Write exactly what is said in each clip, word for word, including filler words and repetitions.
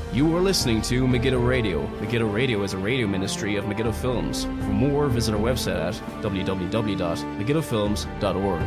You are listening to Megiddo Radio. Megiddo Radio is a radio ministry of Megiddo Films. For more, visit our website at w w w dot megiddo films dot org.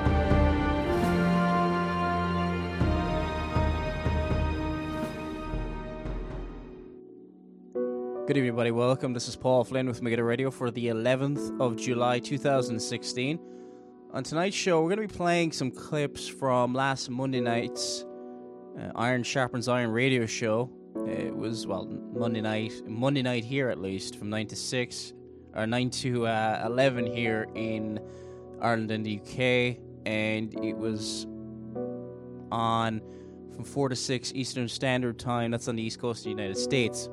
Good evening, everybody. Welcome. This is Paul Flynn with Megiddo Radio for the eleventh of July, two thousand sixteen. On tonight's show, we're going to be playing some clips from last Monday night's uh, Iron Sharpens Iron radio show. It was, well, Monday night, Monday night here at least, from nine to six, or nine to uh, eleven here in Ireland and the U K, and it was on from four to six Eastern Standard Time. That's on the East Coast of the United States.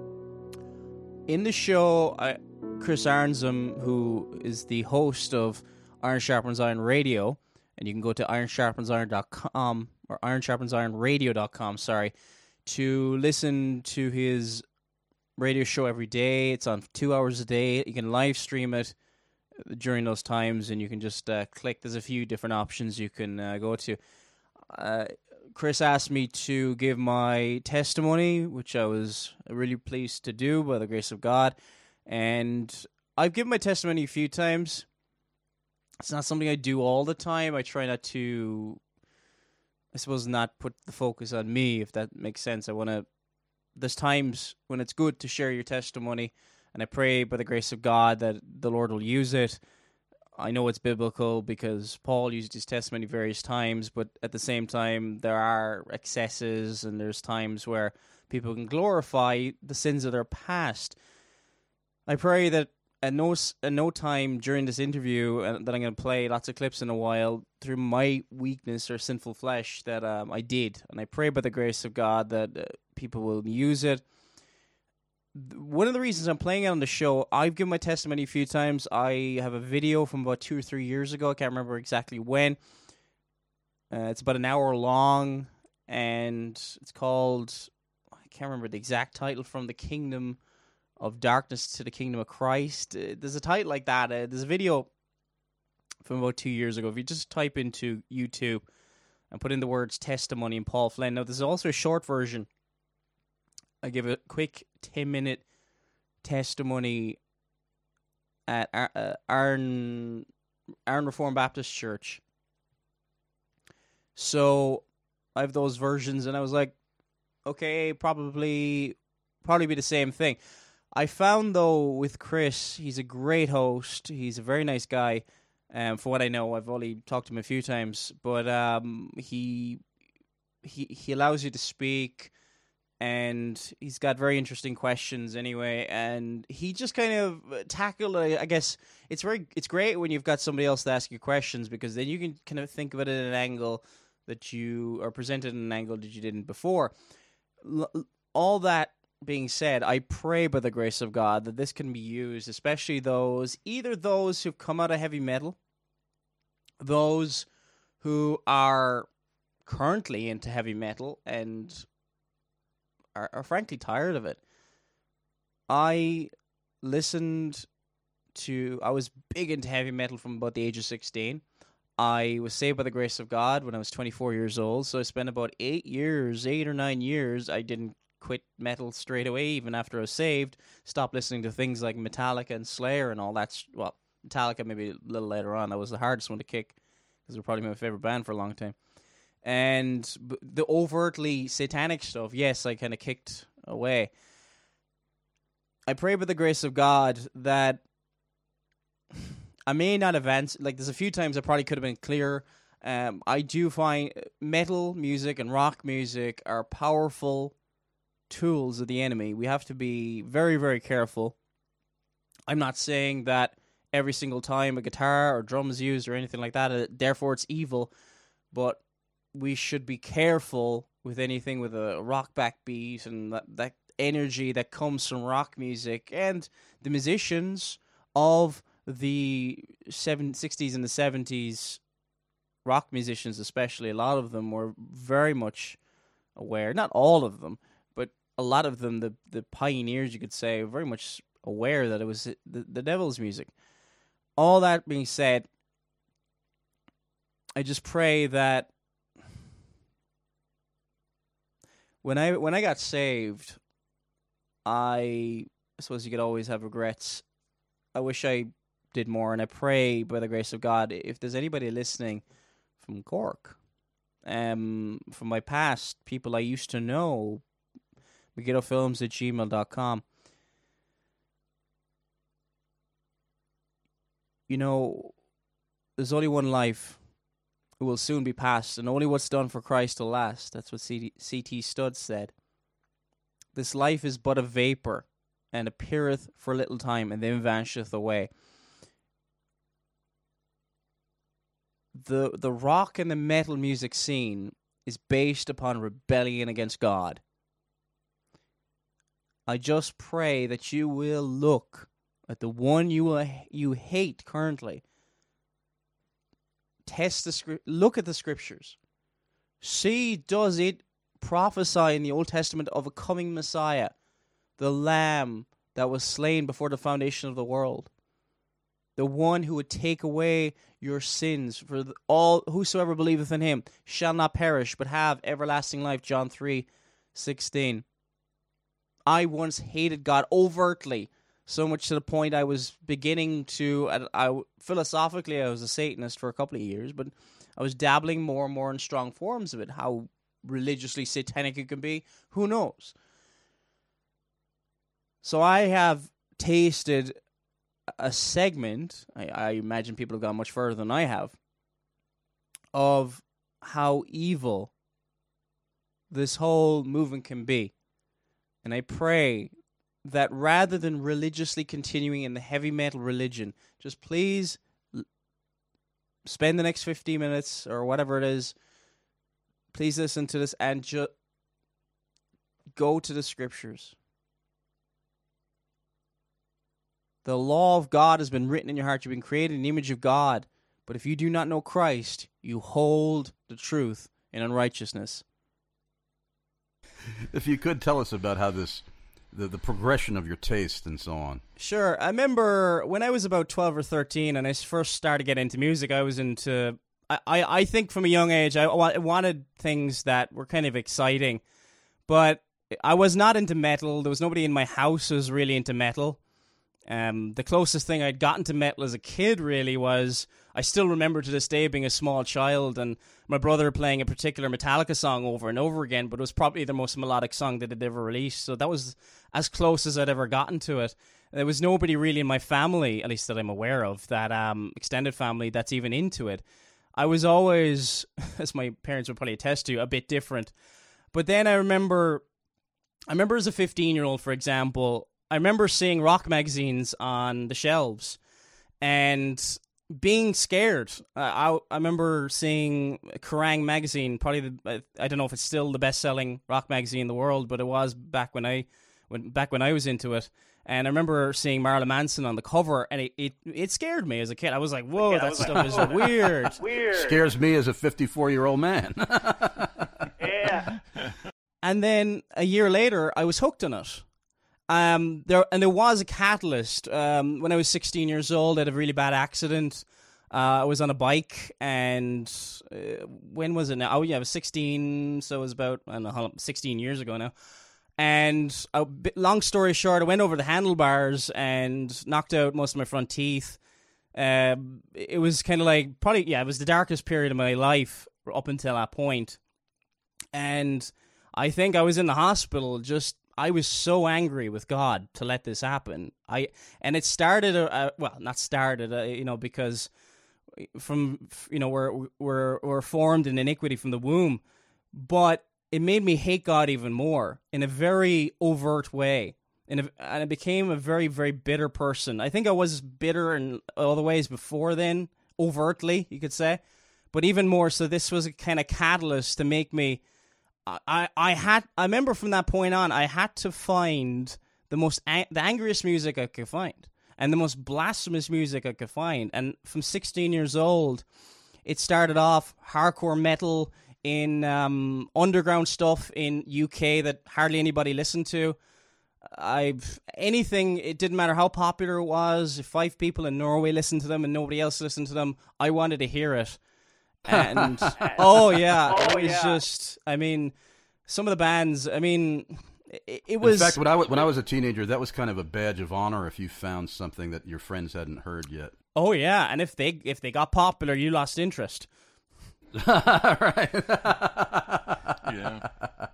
In the show, I, Chris Arnsom, who is the host of Iron Sharpens Iron Radio, and you can go to iron sharpens iron dot com, or iron sharpens iron radio dot com, sorry, to listen to his radio show every day. It's on two hours a day. You can live stream it during those times, and you can just uh, click. There's a few different options you can uh, go to. Uh, Chris asked me to give my testimony, which I was really pleased to do by the grace of God. And I've given my testimony a few times. It's not something I do all the time. I try not to, I suppose, not put the focus on me, if that makes sense. I want to, there's times when it's good to share your testimony, and I pray by the grace of God that the Lord will use it. I know it's biblical because Paul used his testimony various times, but at the same time, there are excesses, and there's times where people can glorify the sins of their past. I pray that at no, at no time during this interview uh, that I'm going to play lots of clips in a while, through my weakness or sinful flesh, that um, I did. And I pray by the grace of God that uh, people will use it. One of the reasons I'm playing it on the show, I've given my testimony a few times. I have a video from about two or three years ago. I can't remember exactly when. Uh, it's about an hour long, and it's called, I can't remember the exact title, From the Kingdom of Darkness to the Kingdom of Christ. Uh, there's a title like that. Uh, there's a video from about two years ago. If you just type into YouTube and put in the words testimony and Paul Flynn. Now, there's also a short version. I give a quick ten-minute testimony at uh, Iron, Iron Reformed Baptist Church. So I have those versions, and I was like, okay, probably, probably be the same thing. I found, though, with Chris, he's a great host. He's a very nice guy. Um, for what I know, I've only talked to him a few times, but um, he he he allows you to speak. And he's got very interesting questions anyway, and he just kind of tackled, I guess, it's very, it's great when you've got somebody else to ask you questions, because then you can kind of think of it at an angle that you are presented in an angle that you didn't before. L- all that being said, I pray by the grace of God that this can be used, especially those, either those who've come out of heavy metal, those who are currently into heavy metal and Are, are frankly tired of it. I listened to, I was big into heavy metal from about the age of sixteen. I was saved by the grace of God when I was twenty-four years old, so I spent about eight years, eight or nine years, I didn't quit metal straight away, even after I was saved. Stopped listening to things like Metallica and Slayer and all that. Well, Metallica maybe a little later on. That was the hardest one to kick, because they're probably my favorite band for a long time. And the overtly satanic stuff, yes, I kind of kicked away. I pray by the grace of God that I may not have answered, like there's a few times I probably could have been clearer. Um, I do find metal music and rock music are powerful tools of the enemy. We have to be very, very careful. I'm not saying that every single time a guitar or drum is used or anything like that, uh, therefore it's evil, but we should be careful with anything with a rock backbeat and that, that energy that comes from rock music. And the musicians of the seven, sixties and the seventies, rock musicians especially, a lot of them were very much aware, not all of them, but a lot of them, the, the pioneers, you could say, were very much aware that it was the, the devil's music. All that being said, I just pray that when I when I got saved, I, I suppose you could always have regrets. I wish I did more, and I pray by the grace of God, if there's anybody listening from Cork, um, from my past, people I used to know, megiddo films at gmail dot com. You know, there's only one life. It will soon be past, and only what's done for Christ will last. That's what C T Studd said. This life is but a vapor, and appeareth for a little time, and then vanisheth away. The the rock and the metal music scene is based upon rebellion against God. I just pray that you will look at the one you will, you hate currently. Test the script. Look at the scriptures. See, does it prophesy in the Old Testament of a coming Messiah, the Lamb that was slain before the foundation of the world, the one who would take away your sins? For the, all whosoever believeth in him shall not perish, but have everlasting life. John three sixteen. I once hated God overtly, so much to the point I was beginning to, I, I, philosophically I was a Satanist for a couple of years, but I was dabbling more and more in strong forms of it. How religiously satanic it can be, who knows? So I have tasted a segment, I, I imagine people have gone much further than I have, of how evil this whole movement can be. And I pray that rather than religiously continuing in the heavy metal religion, just please l- spend the next fifteen minutes or whatever it is, please listen to this and just go to the scriptures. The law of God has been written in your heart. You've been created in the image of God. But if you do not know Christ, you hold the truth in unrighteousness. If you could tell us about how this, the, the progression of your taste and so on. Sure. I remember when I was about twelve or thirteen and I first started getting into music, I was into, I, I, I think from a young age, I wanted things that were kind of exciting. But I was not into metal. There was nobody in my house who was really into metal. Um, the closest thing I'd gotten to metal as a kid really was, I still remember to this day being a small child and my brother playing a particular Metallica song over and over again, but it was probably the most melodic song that they'd ever released. So that was as close as I'd ever gotten to it. There was nobody really in my family, at least that I'm aware of, that um, extended family that's even into it. I was always, as my parents would probably attest to, a bit different. But then I remember, I remember as a fifteen-year-old, for example, I remember seeing rock magazines on the shelves and being scared. Uh, I I remember seeing Kerrang magazine, probably the, I don't know if it's still the best-selling rock magazine in the world, but it was back when I when back when I was into it. And I remember seeing Marilyn Manson on the cover, and it it, it scared me as a kid. I was like, "Whoa, that stuff like, is oh, weird." Weird. Scares me as a fifty-four-year-old man. Yeah. And then a year later, I was hooked on it. Um, there and there was a catalyst. Um, when I was sixteen years old, I had a really bad accident. Uh, I was on a bike, and uh, when was it now? Oh yeah, I was sixteen, so it was about I don't know how sixteen years ago now. And a bit, long story short, I went over the handlebars and knocked out most of my front teeth. Uh, it was kind of like probably yeah, it was the darkest period of my life up until that point. And I think I was in the hospital just. I was so angry with God to let this happen. I and it started, uh, well, not started, uh, you know, because from you know we're we're we're formed in iniquity from the womb, but it made me hate God even more in a very overt way, and and I became a very very bitter person. I think I was bitter in other ways before then, overtly you could say, but even more so. This was a kind of catalyst to make me. I, I had I remember from that point on I had to find the most ang- the angriest music I could find and the most blasphemous music I could find, and from sixteen years old it started off hardcore metal in um, underground stuff in U K that hardly anybody listened to. I've anything it didn't matter how popular it was. If five people in Norway listened to them and nobody else listened to them, I wanted to hear it. And oh yeah, oh, it was yeah. just I mean some of the bands, I mean, it, it was... In fact, when I, was, when I was a teenager, that was kind of a badge of honor if you found something that your friends hadn't heard yet. Oh, yeah, and if they if they got popular, you lost interest. Right. Yeah.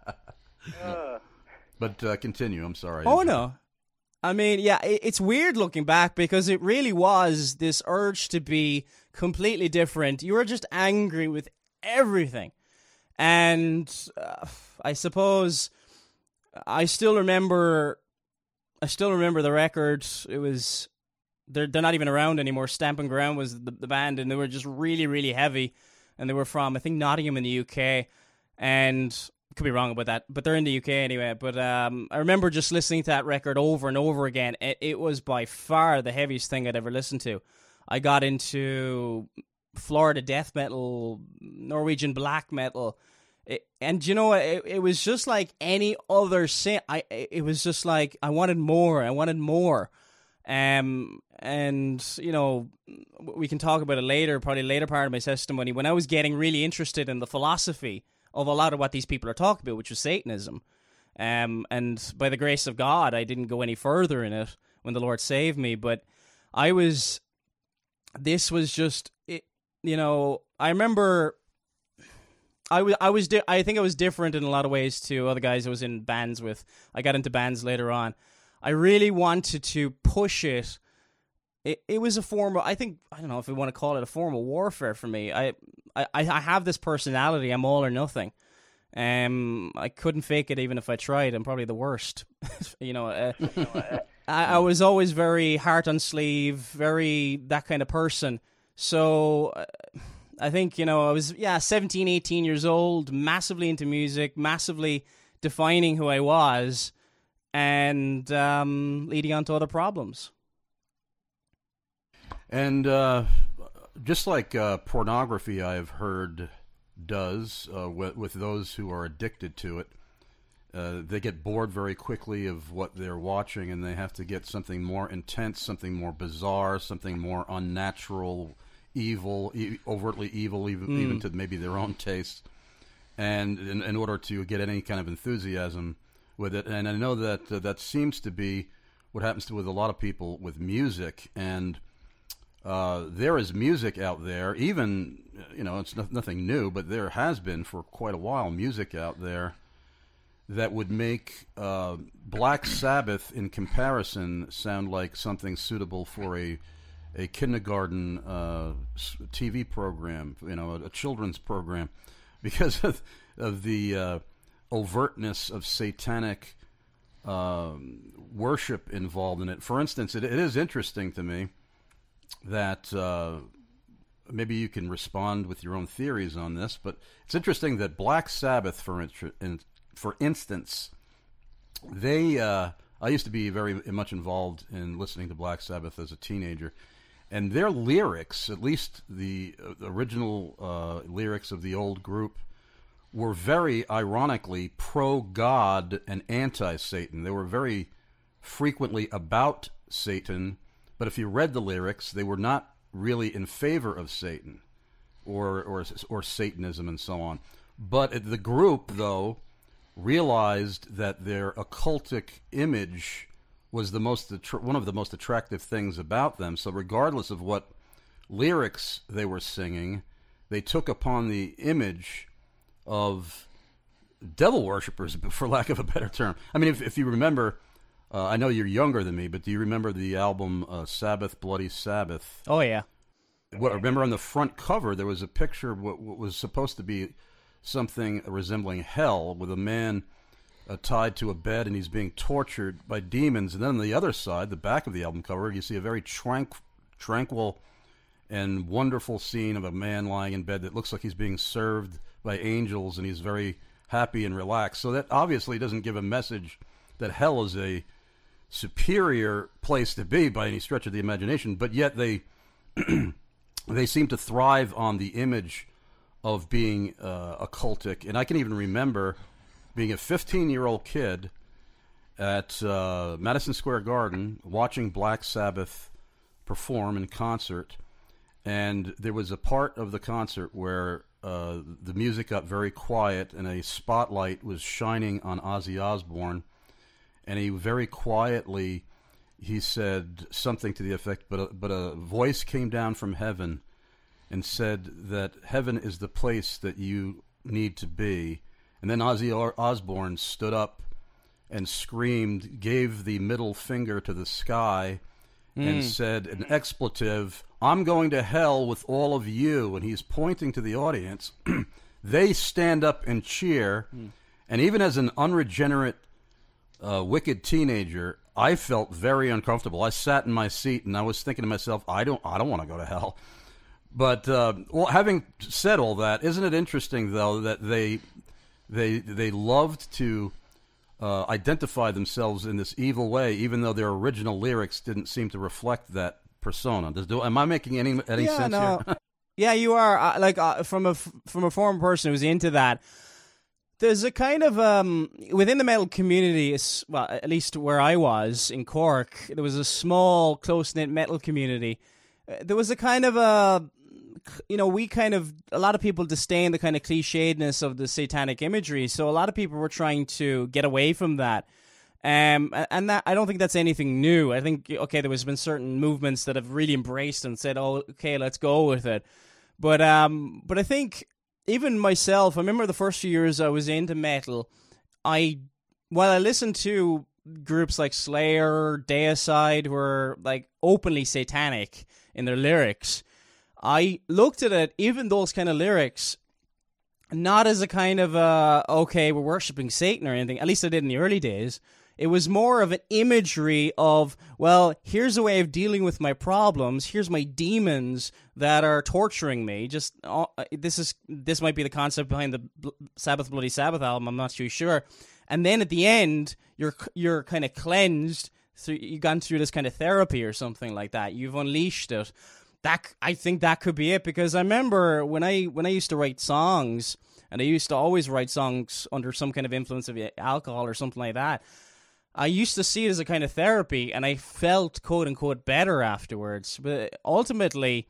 Uh, But uh, continue, I'm sorry. Oh, no. I mean, yeah, it, it's weird looking back because it really was this urge to be completely different. You were just angry with everything. And uh, I suppose I still remember I still remember the record. It was they're they're not even around anymore. Stamping Ground was the, the band, and they were just really, really heavy. And they were from, I think, Nottingham in the U K. And could be wrong about that, but they're in the U K anyway. But um, I remember just listening to that record over and over again. It, it was by far the heaviest thing I'd ever listened to. I got into Florida death metal, Norwegian black metal, it, and you know, it, it was just like any other sin. I it was just like I wanted more. I wanted more. Um, and you know, we can talk about it later, probably later part of my testimony, when I was getting really interested in the philosophy of a lot of what these people are talking about, which was Satanism. Um, and by the grace of God, I didn't go any further in it when the Lord saved me. But I was, this was just, it, you know, I remember, I was, I was, di- I think I was different in a lot of ways to other guys I was in bands with. I got into bands later on. I really wanted to push it. It, it was a form of, I think, I don't know if we want to call it a form of warfare for me. I, I, I have this personality. I'm all or nothing. Um, I couldn't fake it even if I tried. I'm probably the worst. you know, uh, I, I was always very heart on sleeve, very that kind of person. So uh, I think, you know, I was, yeah, seventeen, eighteen years old, massively into music, massively defining who I was, and um, leading on to other problems. And uh, just like uh, pornography, I have heard, does uh, with, with those who are addicted to it, uh, they get bored very quickly of what they're watching, and they have to get something more intense, something more bizarre, something more unnatural, evil, e- overtly evil, even, mm. even to maybe their own taste, and in, in order to get any kind of enthusiasm with it. And I know that uh, that seems to be what happens to with a lot of people with music. And uh, there is music out there, even, you know, it's no, nothing new, but there has been for quite a while music out there that would make uh, Black Sabbath, in comparison, sound like something suitable for a a kindergarten uh, T V program, you know, a, a children's program, because of, of the uh, overtness of satanic um, worship involved in it. For instance, it, it is interesting to me that uh, maybe you can respond with your own theories on this, but it's interesting that Black Sabbath, for in, for instance, they uh, I used to be very much involved in listening to Black Sabbath as a teenager, and their lyrics, at least the uh, original uh, lyrics of the old group, were very ironically pro-God and anti-Satan. They were very frequently about Satan, but if you read the lyrics, they were not really in favor of Satan or or, or Satanism and so on. But the group, though, realized that their occultic image was the most attra- one of the most attractive things about them. So regardless of what lyrics they were singing, they took upon the image of devil worshippers, for lack of a better term. I mean, if, if you remember, uh, I know you're younger than me, but do you remember the album uh, Sabbath, Bloody Sabbath? Oh, yeah. What, remember on the front cover, there was a picture of what, what was supposed to be something resembling hell, with a man uh, tied to a bed and he's being tortured by demons. And then on the other side, the back of the album cover, you see a very tranq- tranquil and wonderful scene of a man lying in bed that looks like he's being served by angels, and he's very happy and relaxed. So that obviously doesn't give a message that hell is a superior place to be by any stretch of the imagination, but yet they they seem to thrive on the image of being uh, occultic. And I can even remember being a fifteen-year-old kid at uh, Madison Square Garden watching Black Sabbath perform in concert, and there was a part of the concert where uh, the music got very quiet, and a spotlight was shining on Ozzy Osbourne, and he very quietly, he said something to the effect, but a, but a voice came down from heaven and said that heaven is the place that you need to be. And then Ozzy Osbourne stood up and screamed, gave the middle finger to the sky, mm. and said an expletive, "I'm going to hell with all of you." And he's pointing to the audience. They stand up and cheer. Mm. And even as an unregenerate, uh, wicked teenager, I felt very uncomfortable. I sat in my seat and I was thinking to myself, I don't, I don't want to go to hell. But uh, well, having said all that, isn't it interesting though that they they they loved to uh, identify themselves in this evil way, even though their original lyrics didn't seem to reflect that persona? Does do am I making any any yeah, sense no. here? Yeah, you are. Uh, like uh, from a from a former person who's into that. There's a kind of um within the metal community, well, at least where I was in Cork, there was a small, close knit metal community. Uh, there was a kind of a, you know, we kind of a lot of people disdain the kind of clichédness of the satanic imagery. So a lot of people were trying to get away from that. Um, and that I don't think that's anything new. I think okay, there has been certain movements that have really embraced and said, "Oh, okay, let's go with it." But um, but I think. Even myself, I remember the first few years I was into metal, I, while I listened to groups like Slayer, Deicide, who were like openly satanic in their lyrics, I looked at it, even those kind of lyrics, not as a kind of, uh, okay, we're worshipping Satan or anything, at least I did in the early days. It was more of an imagery of, well, here's a way of dealing with my problems. Here's my demons that are torturing me. Just uh, this is this might be the concept behind the B- Sabbath Bloody Sabbath album. I'm not too sure. And then at the end, you're you're kind of cleansed. So you've gone through this kind of therapy or something like that. You've unleashed it. That I think that could be it, because I remember when I when I used to write songs, and I used to always write songs under some kind of influence of alcohol or something like that. I used to see it as a kind of therapy, and I felt, quote-unquote, better afterwards. But ultimately,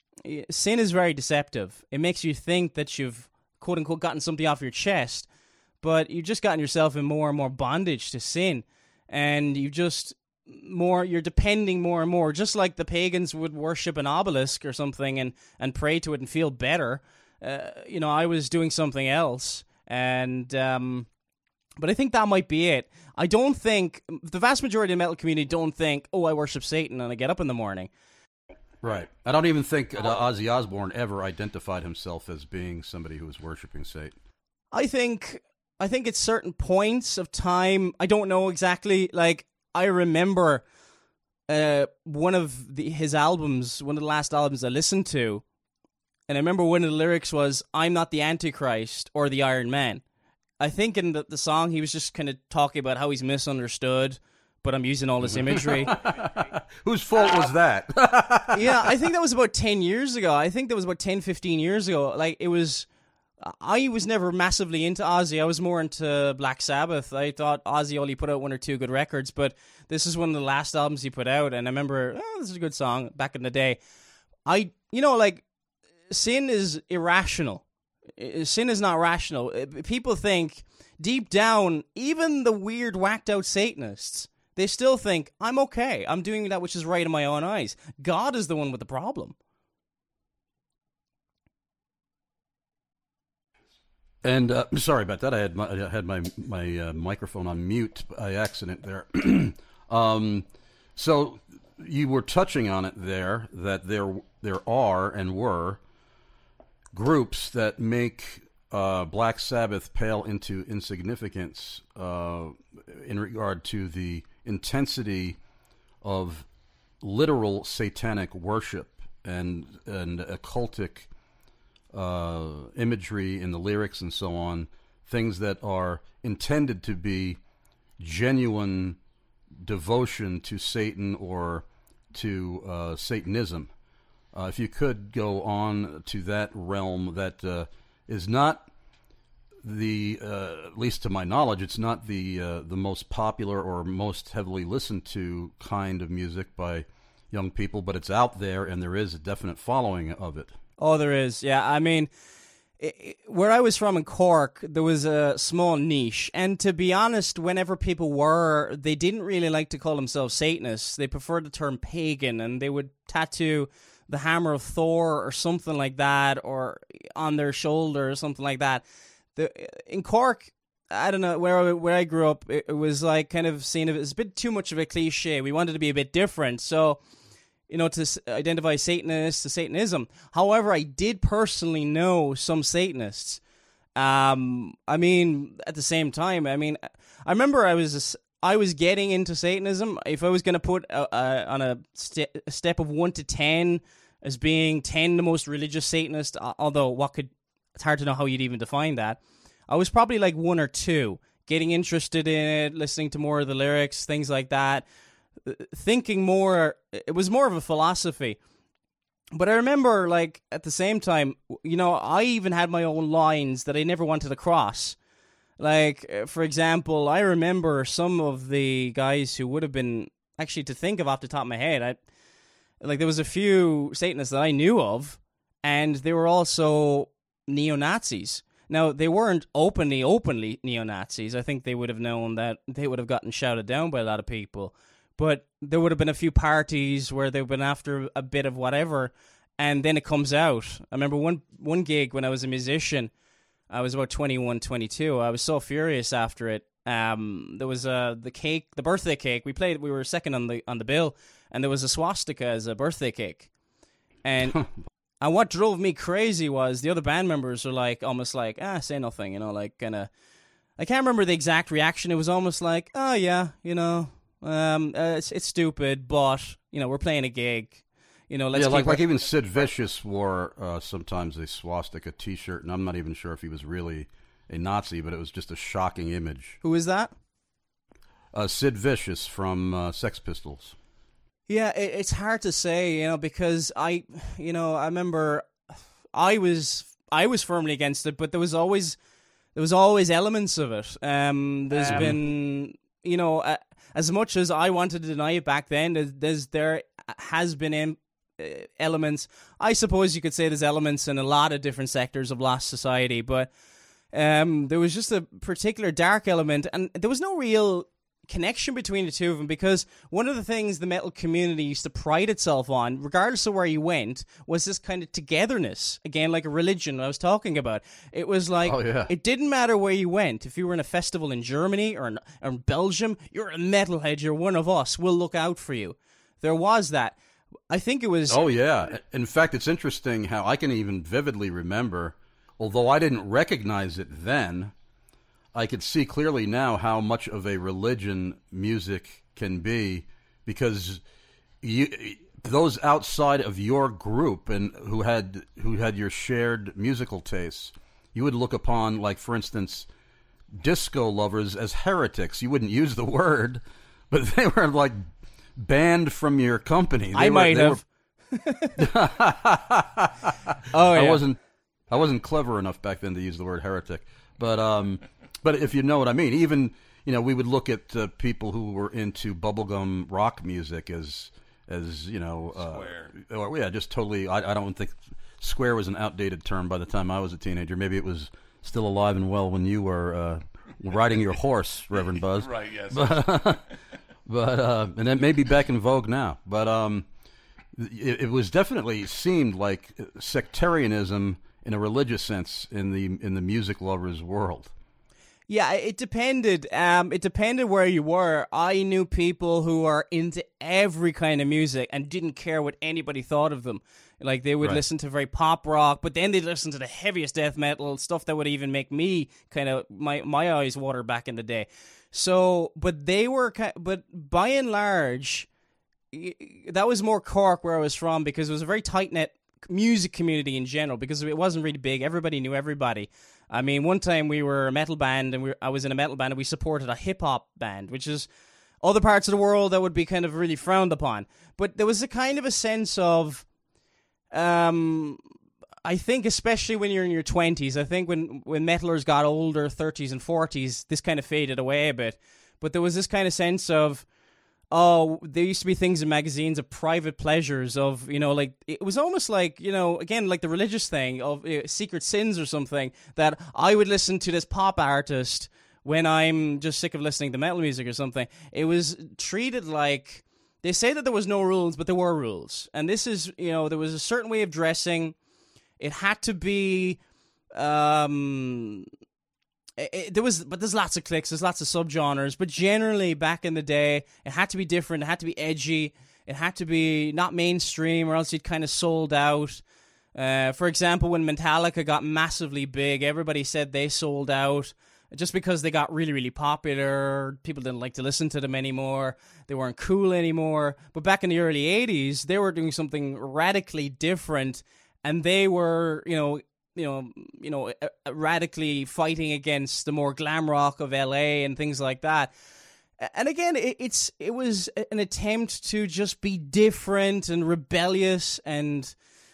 sin is very deceptive. It makes you think that you've, quote-unquote, gotten something off your chest, but you've just gotten yourself in more and more bondage to sin, and you just more, you're depending more and more, just like the pagans would worship an obelisk or something and, and pray to it and feel better. Uh, you know, I was doing something else, and... Um, But I think that might be it. I don't think, the vast majority of the metal community don't think, oh, I worship Satan and I get up in the morning. Right. I don't even think uh, Ozzy Osbourne ever identified himself as being somebody who was worshiping Satan. I think, I think at certain points of time, I don't know exactly, like, I remember uh, one of the, his albums, one of the last albums I listened to, and I remember one of the lyrics was, "I'm not the Antichrist or the Iron Man." I think in the, the song, he was just kind of talking about how he's misunderstood, but I'm using all this imagery. Whose fault was that? Yeah, I think that was about ten years ago. I think that was about ten, fifteen years ago. Like, it was... I was never massively into Ozzy. I was more into Black Sabbath. I thought Ozzy only put out one or two good records, but this is one of the last albums he put out, and I remember, oh, this is a good song back in the day. I, you know, like, sin is irrational. Sin is not rational. People think, deep down, even the weird, whacked-out Satanists, they still think, I'm okay. I'm doing that which is right in my own eyes. God is the one with the problem. And uh, sorry about that. I had my I had my my uh, microphone on mute by accident there. um, so you were touching on it there, that there there are and were groups that make uh, Black Sabbath pale into insignificance uh, in regard to the intensity of literal satanic worship and and occultic uh, imagery in the lyrics and so on, things that are intended to be genuine devotion to Satan or to uh, Satanism. Uh, if you could go on to that realm, that uh, is not the, uh, at least to my knowledge, it's not the uh, the most popular or most heavily listened to kind of music by young people, but it's out there and there is a definite following of it. Oh, there is. Yeah, I mean, where I was from in Cork, there was a small niche, and to be honest, whenever people were, they didn't really like to call themselves Satanists. They preferred the term pagan, and they would tattoo the hammer of Thor or something like that, or on their shoulder or something like that. The, in Cork, I don't know, where I, where I grew up, it, it was like kind of seen as a bit too much of a cliche. We wanted to be a bit different, so you know, to identify Satanists, to Satanism. However, I did personally know some Satanists. Um, I mean, at the same time, I mean, I remember I was I was getting into Satanism. If I was going to put a, a, on a, st- a step of one to ten as being ten the most religious Satanist, although what could it's hard to know how you'd even define that. I was probably like one or two, getting interested in it, listening to more of the lyrics, things like that. Thinking more, it was more of a philosophy. But I remember, like, at the same time, you know, I even had my own lines that I never wanted to cross. Like, for example, I remember some of the guys who would have been, actually, to think of off the top of my head, I, like, there was a few Satanists that I knew of, and they were also neo-Nazis. Now, they weren't openly, openly neo-Nazis. I think they would have known that they would have gotten shouted down by a lot of people. But there would have been a few parties where they've been after a bit of whatever, and then it comes out. I remember one one gig when I was a musician. I was about twenty-one, twenty-two. I was so furious after it. Um, there was uh, the cake, the birthday cake. We played. We were second on the on the bill, and there was a swastika as a birthday cake. And and what drove me crazy was the other band members were like, almost like, ah, say nothing, you know, like kind of. I can't remember the exact reaction. It was almost like, oh yeah, you know. Um, uh, it's it's stupid, but you know we're playing a gig. You know, let's yeah, like our- like even Sid Vicious wore uh, sometimes a swastika T-shirt, and I'm not even sure if he was really a Nazi, but it was just a shocking image. Who is that? Uh, Sid Vicious from uh, Sex Pistols. Yeah, it, it's hard to say, you know, because I, you know, I remember I was I was firmly against it, but there was always there was always elements of it. Um, there's um. been, you know. Uh, As much as I wanted to deny it back then, there's, there's there has been em- elements. I suppose you could say there's elements in a lot of different sectors of lost society, but um, there was just a particular dark element, and there was no real connection between the two of them, because one of the things the metal community used to pride itself on, regardless of where you went, was this kind of togetherness. Again, like a religion I was talking about. It was like, oh, yeah. It didn't matter where you went. If you were in a festival in Germany or in, or in Belgium, you're a metalhead, you're one of us, we'll look out for you. There was that. I think it was... Oh, yeah. In fact, it's interesting how I can even vividly remember, although I didn't recognize it then, I could see clearly now how much of a religion music can be, because you, those outside of your group and who had who had your shared musical tastes, you would look upon, like, for instance, disco lovers as heretics. You wouldn't use the word, but they were like banned from your company. They I were, might they have. Were... oh yeah. I wasn't. I wasn't clever enough back then to use the word heretic, but um. But if you know what I mean, even, you know, we would look at uh, people who were into bubblegum rock music as, as you know, uh, Square. Or, yeah, just totally. I, I don't think square was an outdated term by the time I was a teenager. Maybe it was still alive and well when you were uh, riding your horse, Reverend Buzz. Right. Yes. But, but uh, and it may be back in vogue now. But um, it, it was definitely seemed like sectarianism in a religious sense in the in the music lovers' world. Yeah, it depended. Um, it depended where you were. I knew people who are into every kind of music and didn't care what anybody thought of them. Like, they would right. listen to very pop rock, but then they'd listen to the heaviest death metal, stuff that would even make me kind of, my, my eyes water back in the day. So, but they were, but by and large, that was more Cork where I was from, because it was a very tight-knit music community in general, because it wasn't really big. Everybody knew everybody. I mean, one time we were a metal band, and we were, I was in a metal band, and we supported a hip-hop band, which is other parts of the world that would be kind of really frowned upon. But there was a kind of a sense of, um, I think especially when you're in your twenties, I think when, when metalers got older, thirties and forties, this kind of faded away a bit. But there was this kind of sense of, oh, there used to be things in magazines of private pleasures of, you know, like, it was almost like, you know, again, like the religious thing of uh, secret sins or something, that I would listen to this pop artist when I'm just sick of listening to metal music or something. It was treated like, they say that there was no rules, but there were rules. And this is, you know, there was a certain way of dressing. It had to be, um... It, it, there was, but there's lots of cliques, there's lots of subgenres, but generally back in the day, it had to be different, it had to be edgy, it had to be not mainstream, or else you'd kind of sold out. Uh, for example, when Metallica got massively big, everybody said they sold out just because they got really, really popular. People didn't like to listen to them anymore. They weren't cool anymore. But back in the early eighties, they were doing something radically different, and they were, you know, you know, you know, radically fighting against the more glam rock of L A and things like that. And again, it, it's it was an attempt to just be different and rebellious and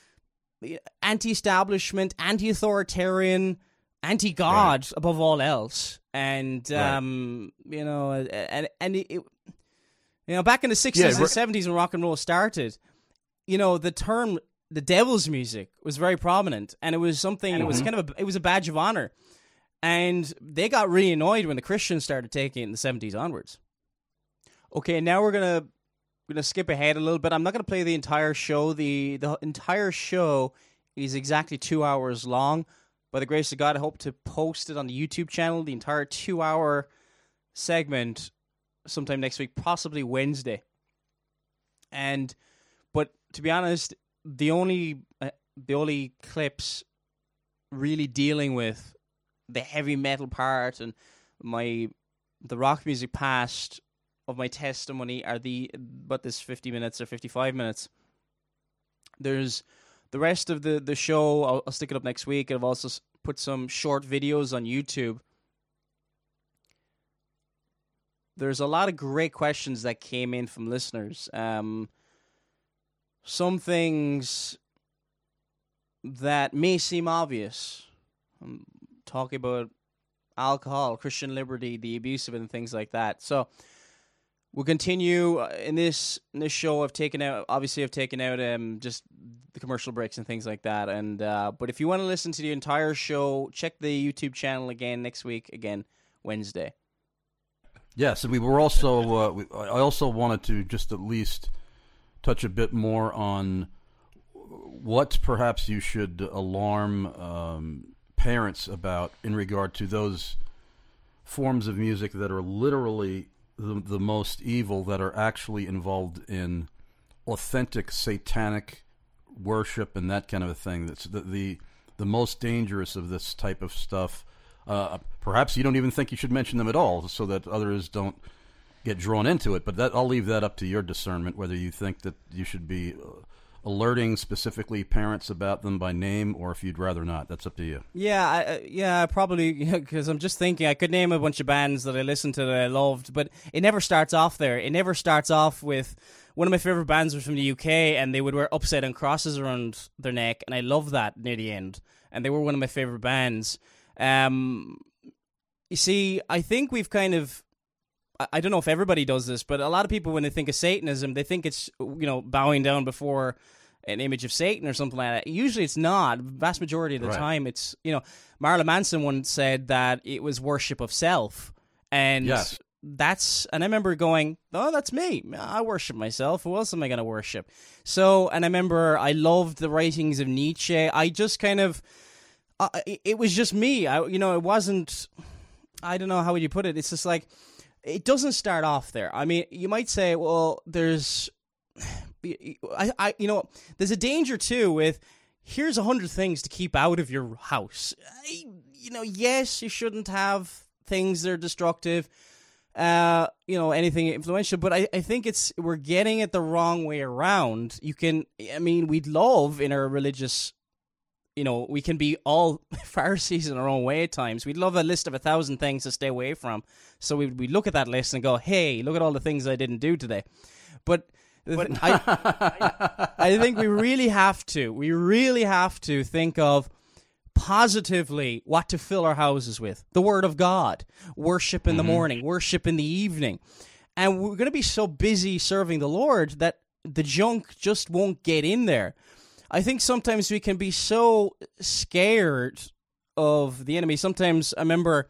anti-establishment, anti-authoritarian, anti-God, right, above all else. And um, right. you know, and and it, it, you know, back in the sixties yeah, and seventies when rock and roll started, you know, the term the devil's music was very prominent, and it was something, mm-hmm. it was kind of a, it was a badge of honor, and they got really annoyed when the Christians started taking it in the seventies onwards. Okay, now we're gonna we're gonna skip ahead a little bit. I'm not gonna play the entire show. The the entire show is exactly two hours long. By the grace of God, I hope to post it on the YouTube channel, the entire two hour segment, sometime next week, possibly Wednesday. And but to be honest, the only uh, the only clips really dealing with the heavy metal part and my the rock music past of my testimony are the but this fifty minutes or fifty-five minutes. There's the rest of the the show. I'll, I'll stick it up next week. I've also put some short videos on YouTube. There's a lot of great questions that came in from listeners. Um, Some things that may seem obvious. I'm talking about alcohol, Christian liberty, the abuse of it, and things like that. So we'll continue in this in this show. I've taken out, obviously, I've taken out um just the commercial breaks and things like that. And uh, but if you want to listen to the entire show, check the YouTube channel again next week. Again, Wednesday. Yes, and we were also. Uh, we, I also wanted to just at least touch a bit more on what perhaps you should alarm um, parents about in regard to those forms of music that are literally the, the most evil, that are actually involved in authentic satanic worship and that kind of a thing. That's the the, the most dangerous of this type of stuff. Uh, perhaps you don't even think you should mention them at all, so that others don't get drawn into it, but that I'll leave that up to your discernment, whether you think that you should be uh, alerting specifically parents about them by name, or if you'd rather not. That's up to you. Yeah, I, yeah, probably, because I'm just thinking I could name a bunch of bands that I listened to that I loved, but it never starts off there. It never starts off with, one of my favorite bands was from the U K, and they would wear upside-down crosses around their neck, and I loved that near the end, and they were one of my favorite bands. Um, you see, I think we've kind of, I don't know if everybody does this, but a lot of people, when they think of Satanism, they think it's, you know, bowing down before an image of Satan or something like that. Usually it's not. Vast majority of the right. time, it's, you know, Marilyn Manson once said that it was worship of self. And yes. that's, and I remember going, oh, that's me. I worship myself. Who else am I going to worship? So, and I remember I loved the writings of Nietzsche. I just kind of, uh, it was just me. I, you know, it wasn't, I don't know, how would you put it? It's just like, it doesn't start off there. I mean, you might say, well, there's, I, I, you know, there's a danger too with, here's a hundred things to keep out of your house. I, you know, yes, you shouldn't have things that are destructive, uh, you know, anything influential, but I, I think it's, we're getting it the wrong way around. You can, I mean, we'd love in our religious, you know, we can be all Pharisees in our own way at times. We'd love a list of a thousand things to stay away from. So we we look at that list and go, hey, look at all the things I didn't do today. But, but I, I, I think we really have to, we really have to think of positively what to fill our houses with. The Word of God, worship in mm-hmm. the morning, worship in the evening. And we're going to be so busy serving the Lord that the junk just won't get in there. I think sometimes we can be so scared of the enemy. Sometimes I remember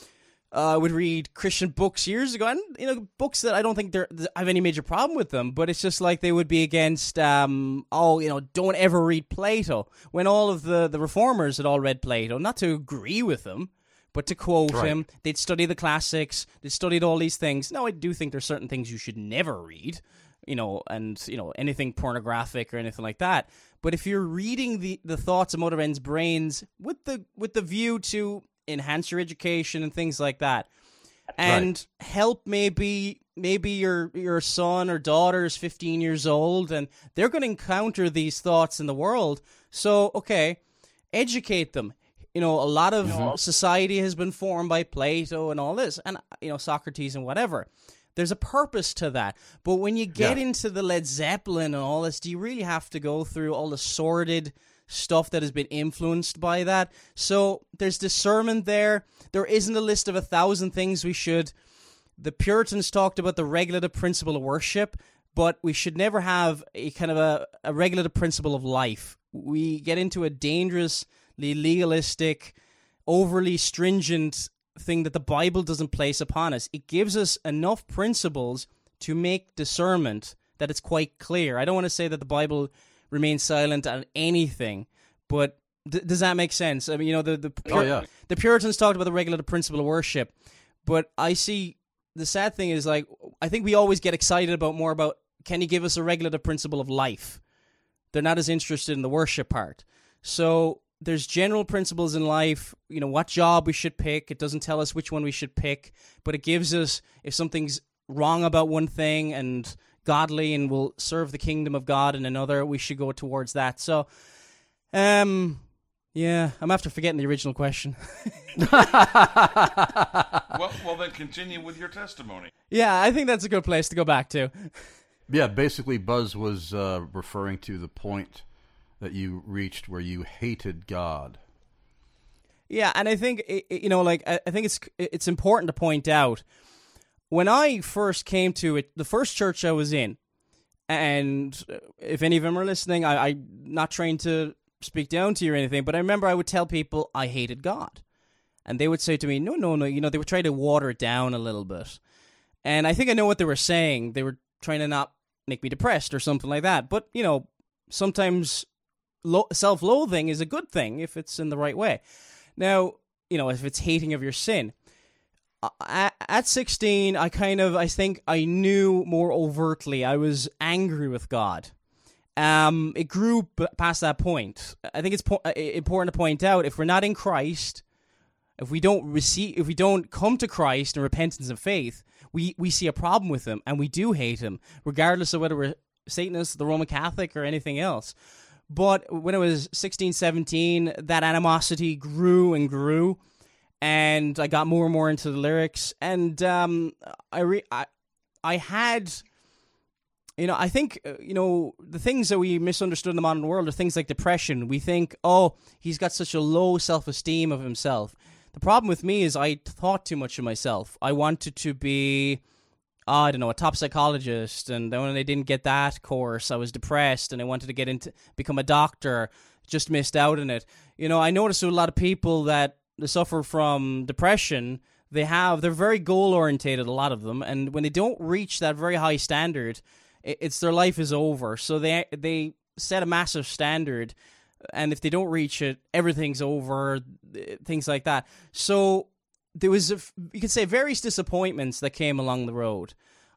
uh, I would read Christian books years ago, and you know, books that I don't think they're, I have any major problem with them, but it's just like they would be against, um, oh, you know, don't ever read Plato, when all of the, the reformers had all read Plato, not to agree with him, but to quote right. him. They'd study the classics, they studied all these things. Now, I do think there's certain things you should never read, you know, and, you know, anything pornographic or anything like that. But if you're reading the, the thoughts of other men's brains with the with the view to enhance your education and things like that, and right. help maybe maybe your your son or daughter is fifteen years old and they're going to encounter these thoughts in the world. So, okay, educate them. You know, a lot of mm-hmm. society has been formed by Plato and all this, and, you know, Socrates and whatever. There's a purpose to that. But when you get yeah. into the Led Zeppelin and all this, do you really have to go through all the sordid stuff that has been influenced by that? So there's discernment there. There isn't a list of a thousand things we should. The Puritans talked about the regulative principle of worship, but we should never have a kind of a, a regulative principle of life. We get into a dangerously legalistic, overly stringent thing that the Bible doesn't place upon us. It gives us enough principles to make discernment that it's quite clear. I don't want to say that the Bible remains silent on anything, but th- does that make sense? I mean, you know, the the, Pur- oh, yeah. the Puritans talked about the regulative principle of worship, but I see the sad thing is, like, I think we always get excited about more about, can you give us a regulative principle of life? They're not as interested in the worship part. So there's general principles in life, you know, what job we should pick. It doesn't tell us which one we should pick, but it gives us, if something's wrong about one thing and godly and will serve the kingdom of God in another, we should go towards that. So, um, yeah, I'm after forgetting the original question. well, well, then continue with your testimony. Yeah, I think that's a good place to go back to. Yeah, basically Buzz was uh, referring to the point that you reached where you hated God. Yeah, and I think, you know, like, I think it's it's important to point out, when I first came to it, the first church I was in, and if any of them are listening, I, I'm not trying to speak down to you or anything, but I remember I would tell people I hated God. And they would say to me, no, no, no, you know, they would try to water it down a little bit. And I think I know what they were saying. They were trying to not make me depressed or something like that. But, you know, sometimes lo- self-loathing is a good thing if it's in the right way. Now, you know, if it's hating of your sin. Uh, at sixteen, I kind of, I think I knew more overtly. I was angry with God. Um, it grew b- past that point. I think it's po- important to point out, if we're not in Christ, if we don't receive, if we don't come to Christ in repentance and faith, we, we see a problem with him, and we do hate him, regardless of whether we're Satanist, the Roman Catholic, or anything else. But when I was sixteen, seventeen, that animosity grew and grew, and I got more and more into the lyrics, and um, I, re- I, I had... You know, I think, uh, you know, the things that we misunderstood in the modern world are things like depression. We think, oh, he's got such a low self-esteem of himself. The problem with me is I thought too much of myself. I wanted to be, uh, I don't know, a top psychologist, and then when I didn't get that course, I was depressed, and I wanted to get into, become a doctor, just missed out on it. You know, I noticed with a lot of people that suffer from depression, they have, they're very goal-orientated, a lot of them, and when they don't reach that very high standard, it's their life is over. So they they set a massive standard, and if they don't reach it, everything's over, things like that. So there was, a, you could say, various disappointments that came along the road.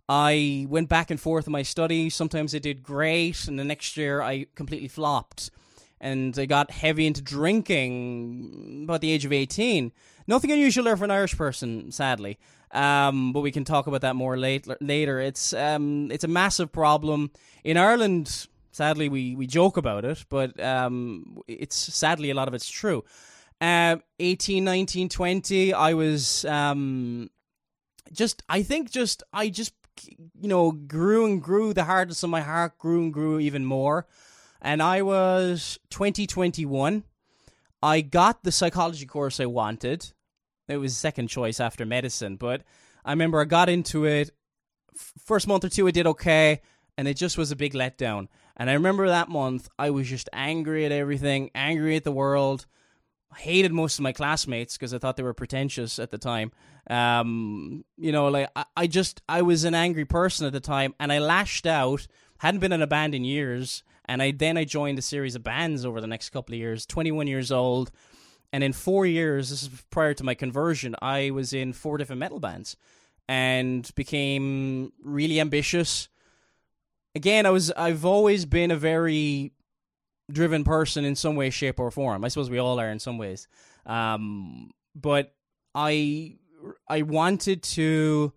I went back and forth in my studies. Sometimes I did great, and the next year I completely flopped. And I got heavy into drinking about the age of eighteen. Nothing unusual there for an Irish person, sadly. Um, but we can talk about that more late, later. It's um, it's a massive problem. In Ireland, sadly, we, we joke about it, but um, it's sadly a lot of it's true. Uh, eighteen, nineteen, twenty, I was um, just, I think just, I just, you know, grew and grew. The hardness of my heart grew and grew even more. And I was twenty, twenty-one. I got the psychology course I wanted. It was second choice after medicine, but I remember I got into it f- first month or two I did okay, and it just was a big letdown. And I remember that month I was just angry at everything, angry at the world. I hated most of my classmates because I thought they were pretentious at the time. Um, you know, like I, I just I was an angry person at the time, and I lashed out. Hadn't been in a band in years, and I then I joined a series of bands over the next couple of years. twenty-one years old, and in four years, this is prior to my conversion, I was in four different metal bands, and became really ambitious. Again, I was I've always been a very driven person in some way, shape, or form. I suppose we all are in some ways, um, but I I wanted to.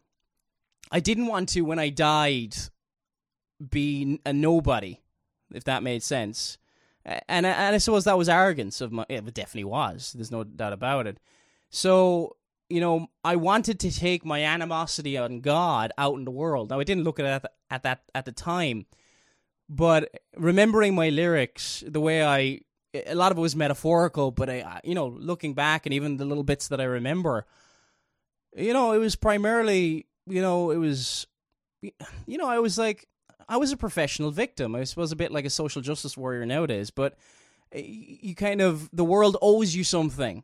I didn't want to when I died be a nobody, if that made sense. And, and I suppose that was arrogance of my... It definitely was. There's no doubt about it. So, you know, I wanted to take my animosity on God out in the world. Now, I didn't look at it at, the, at that at the time, but remembering my lyrics, the way I... A lot of it was metaphorical, but, I, you know, looking back and even the little bits that I remember, you know, it was primarily, you know, it was... You know, I was like... I was a professional victim. I suppose a bit like a social justice warrior nowadays, but you kind of, the world owes you something.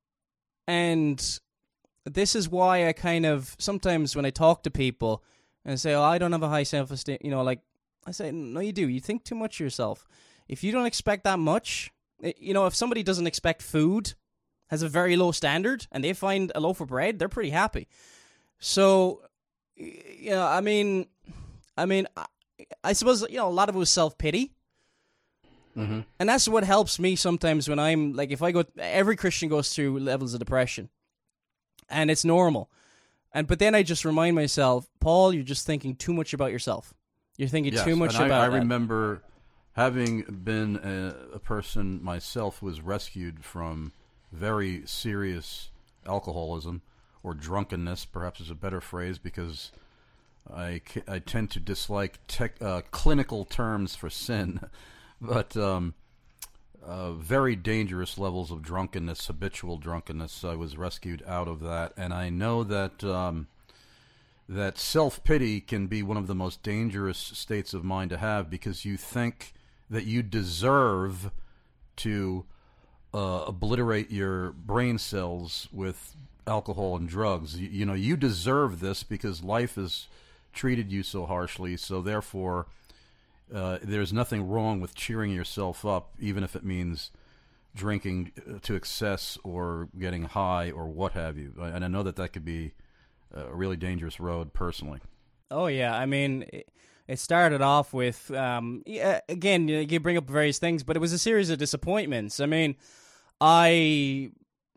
And this is why I kind of, sometimes when I talk to people and I say, oh, I don't have a high self-esteem, you know, like, I say, no, you do. You think too much of yourself. If you don't expect that much, you know, if somebody doesn't expect food, has a very low standard, and they find a loaf of bread, they're pretty happy. So, you know, I mean, I mean, I, I suppose, you know, a lot of it was self-pity. Mm-hmm. And that's what helps me sometimes when I'm, like, if I go, every Christian goes through levels of depression. And it's normal. And But then I just remind myself, Paul, you're just thinking too much about yourself. You're thinking yes, too much and about I, I that. remember having been a, a person myself who was rescued from very serious alcoholism, or drunkenness, perhaps is a better phrase, because... I, I tend to dislike tech, uh, clinical terms for sin, but um, uh, very dangerous levels of drunkenness, habitual drunkenness. I was rescued out of that, and I know that um, that self-pity can be one of the most dangerous states of mind to have, because you think that you deserve to uh, obliterate your brain cells with alcohol and drugs. You, you know, you deserve this because life is... treated you so harshly, so therefore uh, there's nothing wrong with cheering yourself up, even if it means drinking to excess or getting high or what have you. And I know that that could be a really dangerous road personally. Oh, yeah. I mean, it, it started off with, um, yeah, again, you, you bring up various things, but it was a series of disappointments. I mean, I,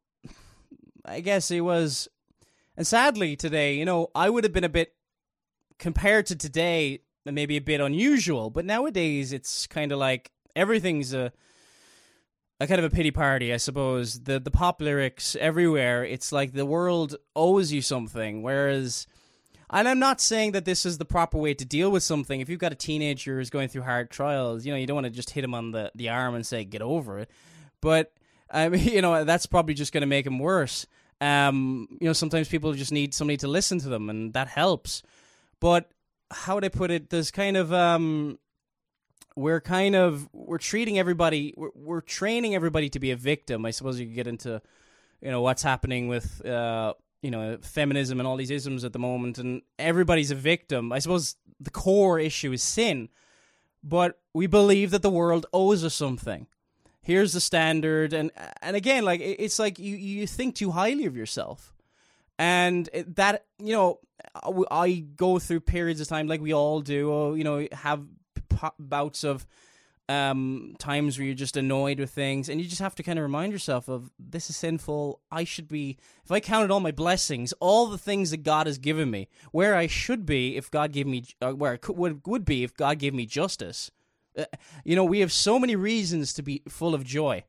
I guess it was, and sadly today, you know, I would have been a bit, compared to today, maybe a bit unusual, but nowadays it's kind of like everything's a a kind of a pity party, I suppose. The the pop lyrics everywhere, it's like the world owes you something, whereas, and I'm not saying that this is the proper way to deal with something. If you've got a teenager who's going through hard trials, you know, you don't want to just hit him on the, the arm and say, get over it. But, I mean, you know, that's probably just going to make him worse. Um, you know, sometimes people just need somebody to listen to them, and that helps. But how would I put it? There's kind of um, we're kind of we're treating everybody. We're, we're training everybody to be a victim. I suppose you could get into, you know, what's happening with uh, you know, feminism and all these isms at the moment, and everybody's a victim. I suppose the core issue is sin, but we believe that the world owes us something. Here's the standard, and and again, like it's like you you think too highly of yourself. And that, you know, I go through periods of time like we all do, or, you know, have bouts of um, times where you're just annoyed with things, and you just have to kind of remind yourself of, this is sinful. I should be, if I counted all my blessings, all the things that God has given me, where I should be if God gave me, uh, where I could, would, would be if God gave me justice. Uh, you know, we have so many reasons to be full of joy.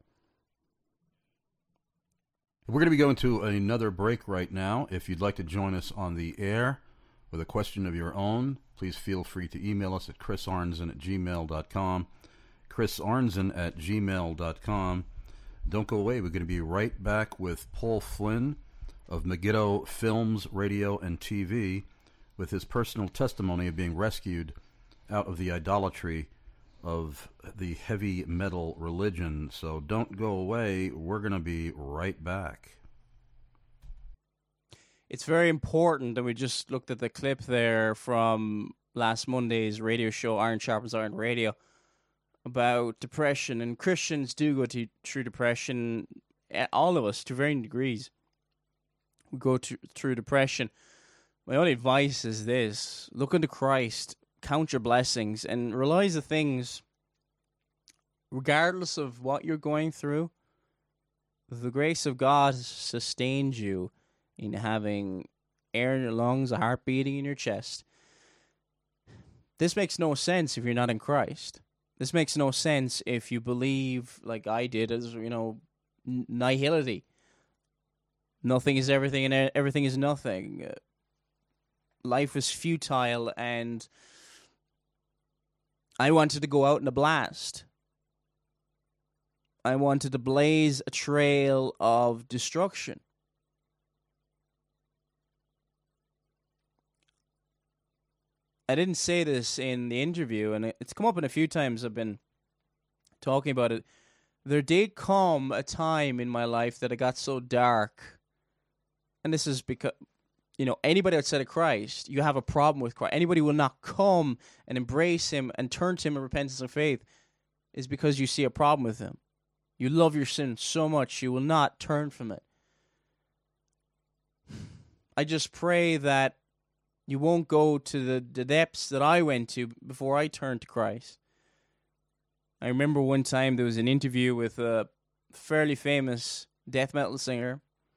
We're going to be going to another break right now. If you'd like to join us on the air with a question of your own, please feel free to email us at chris arnzen at gmail dot com. chris arnzen at gmail dot com. Don't go away. We're going to be right back with Paul Flynn of Megiddo Films, Radio, and T V with his personal testimony of being rescued out of the idolatry of the heavy metal religion. So don't go away. We're going to be right back. It's very important that we just looked at the clip there from last Monday's radio show, Iron Sharpens Iron Radio, about depression. And Christians do go to, through depression, all of us, to varying degrees. We go to, through depression. My only advice is this: look unto Christ, count your blessings, and realize the things, regardless of what you're going through, the grace of God has sustained you in having air in your lungs, a heart beating in your chest. This makes no sense if you're not in Christ. This makes no sense if you believe, like I did, as, you know, nihility. Nothing is everything and everything is nothing. Uh, life is futile, and I wanted to go out in a blast. I wanted to blaze a trail of destruction. I didn't say this in the interview, and it's come up in a few times I've been talking about it. There did come a time in my life that it got so dark, and this is because, you know, anybody outside of Christ, you have a problem with Christ. Anybody will not come and embrace him and turn to him in repentance and faith is because you see a problem with him. You love your sin so much, you will not turn from it. I just pray that you won't go to the, the depths that I went to before I turned to Christ. I remember one time there was an interview with a fairly famous death metal singer,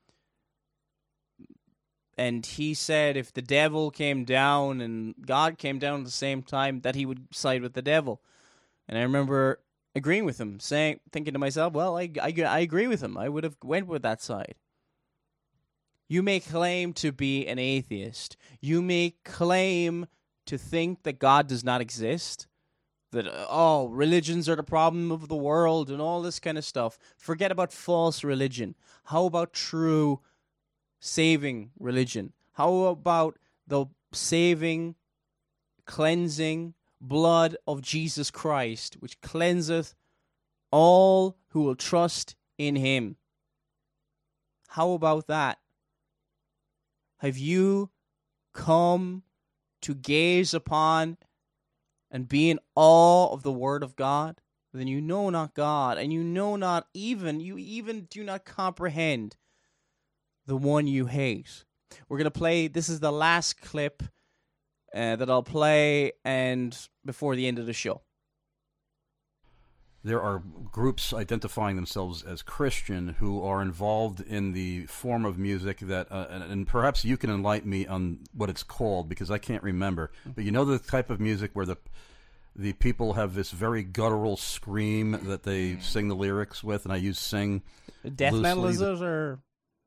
and he said if the devil came down and God came down at the same time, that he would side with the devil. And I remember agreeing with him, saying, thinking to myself, well, I, I, I agree with him. I would have went with that side. You may claim to be an atheist. You may claim to think that God does not exist, that, oh, religions are the problem of the world and all this kind of stuff. Forget about false religion. How about true saving religion? How about the saving, cleansing blood of Jesus Christ, which cleanseth all who will trust in him? How about that? Have you come to gaze upon and be in awe of the Word of God? Then you know not God, and you know not even, you even do not comprehend the one you hate. We're going to play, this is the last clip uh, that I'll play, and before the end of the show. There are groups identifying themselves as Christian who are involved in the form of music that, uh, and, and perhaps you can enlighten me on what it's called, because I can't remember. But you know the type of music where the the people have this very guttural scream that they sing the lyrics with, and I use sing Death loosely. metal, is it, or?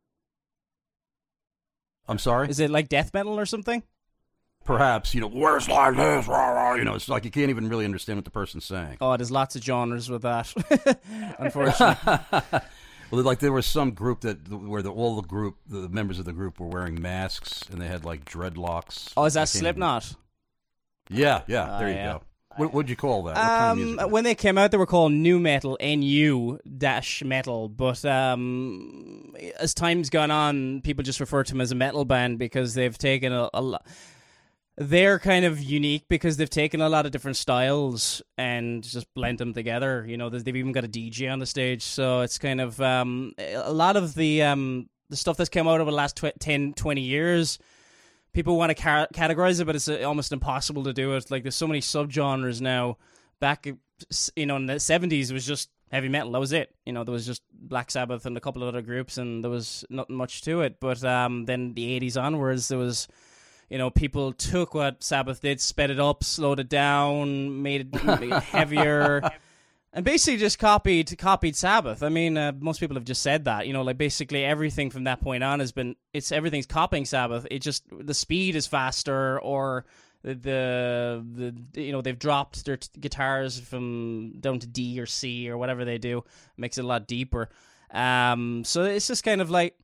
I'm sorry? Is it like death metal or something? Perhaps, you know, words like this, rah, rah, you know, it's like you can't even really understand what the person's saying. Oh, there's lots of genres with that, unfortunately. Well, like there was some group that where the, all the group, the members of the group were wearing masks, and they had like dreadlocks. Oh, is that even- Slipknot? Yeah, yeah, Uh, there you yeah. go. What would you call that? What kind of Um, music? when they came out, they were called nu metal, N U dash metal. But um, as time's gone on, people just refer to them as a metal band because they've taken a, a lot. They're kind of unique because they've taken a lot of different styles and just blend them together. You know, they've even got a D J on the stage, so it's kind of um, a lot of the um, the stuff that's come out over the last tw- ten, twenty years. People want to ca- categorize it, but it's uh, almost impossible to do it. Like, there's so many subgenres now. Back, you know, in the seventies, it was just heavy metal. That was it. You know, there was just Black Sabbath and a couple of other groups, and there was nothing much to it. But um, then the eighties onwards, there was, you know, people took what Sabbath did, sped it up, slowed it down, made it, made it heavier, and basically just copied copied Sabbath. I mean, uh, most people have just said that. You know, like basically everything from that point on has been, it's everything's copying Sabbath. It just, the speed is faster, or the, the, the you know, they've dropped their t- guitars from down to D or C or whatever they do. It makes it a lot deeper. Um, so it's just kind of like,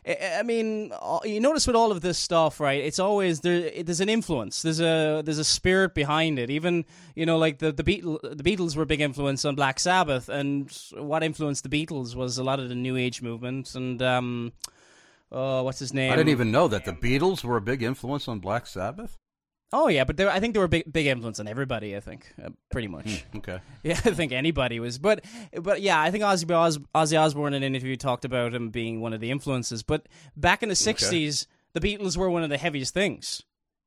I mean, you notice with all of this stuff, right? It's always there. There's an influence. There's a there's a spirit behind it. Even you know, like the the Beatles, the Beatles were a big influence on Black Sabbath, and what influenced the Beatles was a lot of the New Age movement. And um, oh, what's his name? I didn't even know that the Beatles were a big influence on Black Sabbath. Oh yeah, but they, I think they were a big, big influence on everybody. I think uh, pretty much. Mm, okay. Yeah, I think anybody was, but but yeah, I think Ozzy, Os, Ozzy Osbourne in an interview talked about him being one of the influences. But back in the sixties, okay. the Beatles were one of the heaviest things.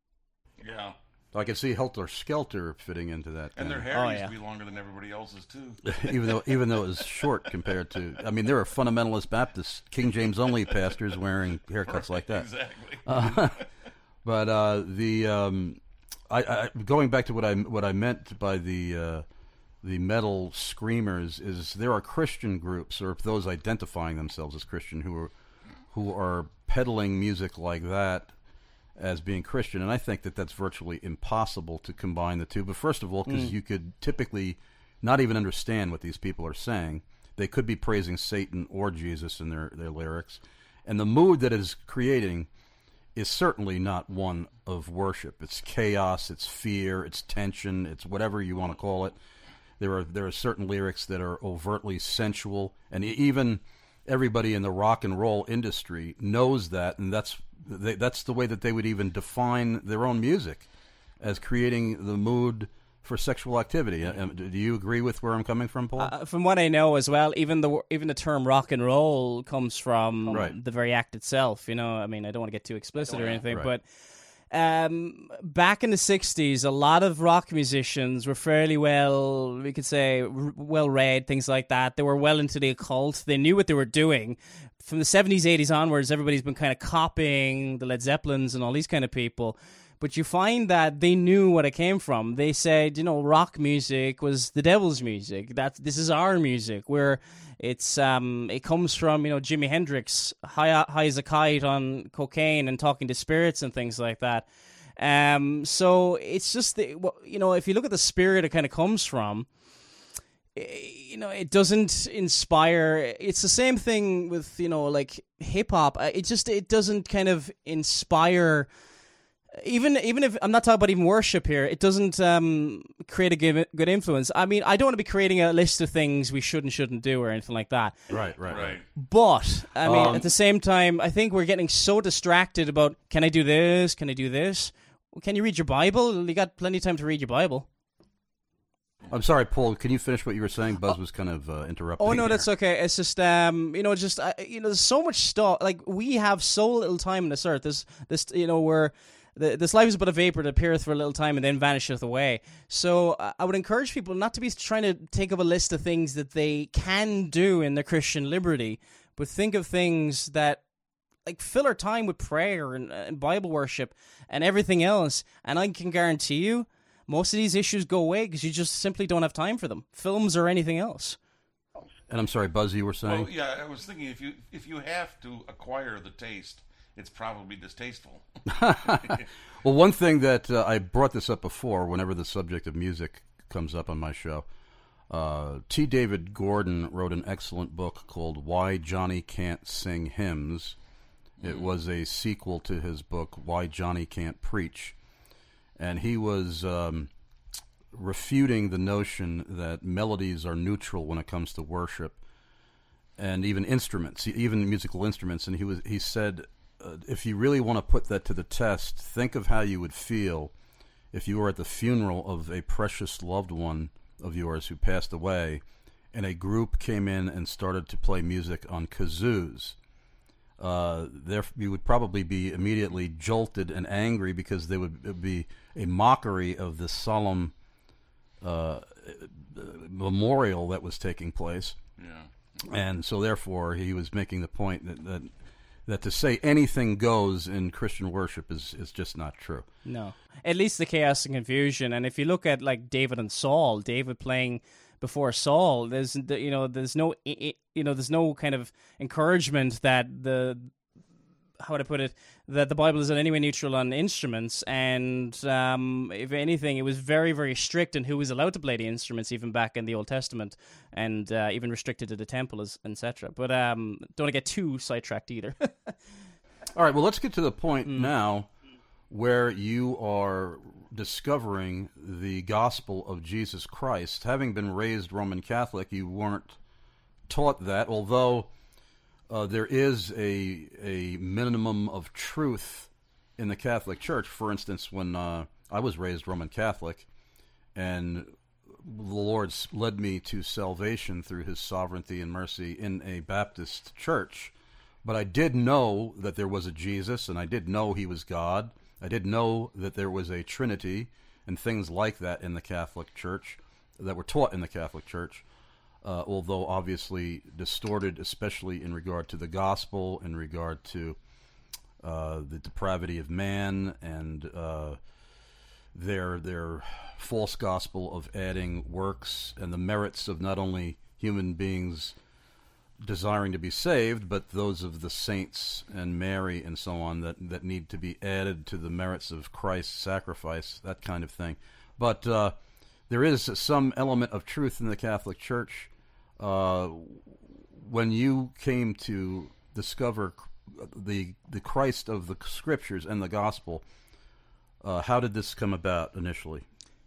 Yeah. I can see Helter Skelter fitting into that. And their hair oh, used yeah. to be longer than everybody else's too. even though even though it was short compared to, I mean, there are fundamentalist Baptist, King James only pastors wearing haircuts like that. Exactly. Uh, but uh, the um, I, I going back to what I what I meant by the uh, the metal screamers is there are Christian groups or those identifying themselves as Christian who are who are peddling music like that as being Christian, and I think that that's virtually impossible to combine the two. But first of all, because mm. you could typically not even understand what these people are saying. They could be praising Satan or Jesus in their, their lyrics. And the mood that it is creating is certainly not one of worship. It's chaos, it's fear, it's tension, it's whatever you want to call it. There are there are certain lyrics that are overtly sensual, and even everybody in the rock and roll industry knows that, and that's they, that's the way that they would even define their own music, as creating the mood for sexual activity. Do you agree with where I'm coming from, Paul? Uh, from what I know as well, even the even the term rock and roll comes from right. the very act itself. You know, I mean, I don't want to get too explicit oh, or anything, right. but um, back in the sixties, a lot of rock musicians were fairly well, we could say, r- well read, things like that. They were well into the occult. They knew what they were doing. From the seventies, eighties onwards, everybody's been kind of copying the Led Zeppelins and all these kind of people. But you find that they knew what it came from. They said, you know, rock music was the devil's music. That this is our music, where it's um it comes from, you know, Jimi Hendrix high high as a kite on cocaine and talking to spirits and things like that. Um, so it's just the, you know, if you look at the spirit it kind of comes from, you know, it doesn't inspire. It's the same thing with, you know, like hip hop. It just it doesn't kind of inspire. Even even if I'm not talking about even worship here, it doesn't um, create a good, good influence. I mean, I don't want to be creating a list of things we should and shouldn't do or anything like that. Right, right, right. But, I mean, Um, at the same time, I think we're getting so distracted about, can I do this? Can I do this? Well, can you read your Bible? You got plenty of time to read your Bible. I'm sorry, Paul. Can you finish what you were saying? Buzz was kind of uh, interrupting. Oh no, there. that's okay. It's just um, you know, just uh, you know, there's so much stuff. Like we have so little time on this earth. This, this, you know, we're. The, this life is but a vapor that appeareth for a little time and then vanisheth away. So uh, I would encourage people not to be trying to take up a list of things that they can do in their Christian liberty, but think of things that, like, fill our time with prayer and, and Bible worship and everything else. And I can guarantee you, most of these issues go away because you just simply don't have time for them, films or anything else. And I'm sorry, Buzz, you were saying? Well, yeah, I was thinking if you if you have to acquire the taste, it's probably distasteful. Well, one thing that uh, I brought this up before, whenever the subject of music comes up on my show, uh, T. David Gordon wrote an excellent book called Why Johnny Can't Sing Hymns. It mm. was a sequel to his book, Why Johnny Can't Preach. And he was um, refuting the notion that melodies are neutral when it comes to worship, and even instruments, even musical instruments. And he was he said, Uh, if you really want to put that to the test, think of how you would feel if you were at the funeral of a precious loved one of yours who passed away, and a group came in and started to play music on kazoos. Uh, there, you would probably be immediately jolted and angry because they would it would be a mockery of the solemn uh, memorial that was taking place. Yeah. And so, therefore, he was making the point that. that that to say anything goes in Christian worship is, is just not true. No. At least the chaos and confusion. And if you look at, like, David and Saul, David playing before Saul, there's, you know, there's no, you know, there's no kind of encouragement that the how would I put it, that the Bible is in any way neutral on instruments, and um, if anything, it was very, very strict in who was allowed to play the instruments, even back in the Old Testament, and uh, even restricted to the temple, et cetera. But um, don't want to get too sidetracked either. All right, well, let's get to the point Mm. now where you are discovering the gospel of Jesus Christ. Having been raised Roman Catholic, you weren't taught that, although uh, there is a a minimum of truth in the Catholic Church. For instance, when uh, I was raised Roman Catholic, and the Lord led me to salvation through His sovereignty and mercy in a Baptist church, but I did know that there was a Jesus, and I did know He was God. I did know that there was a Trinity and things like that in the Catholic Church that were taught in the Catholic Church, uh, although obviously distorted, especially in regard to the gospel, in regard to uh, the depravity of man, and uh, their their false gospel of adding works and the merits of not only human beings desiring to be saved, but those of the saints and Mary and so on that, that need to be added to the merits of Christ's sacrifice, that kind of thing. But uh, there is some element of truth in the Catholic Church. Uh, when you came to discover the the Christ of the Scriptures and the Gospel, uh, how did this come about initially?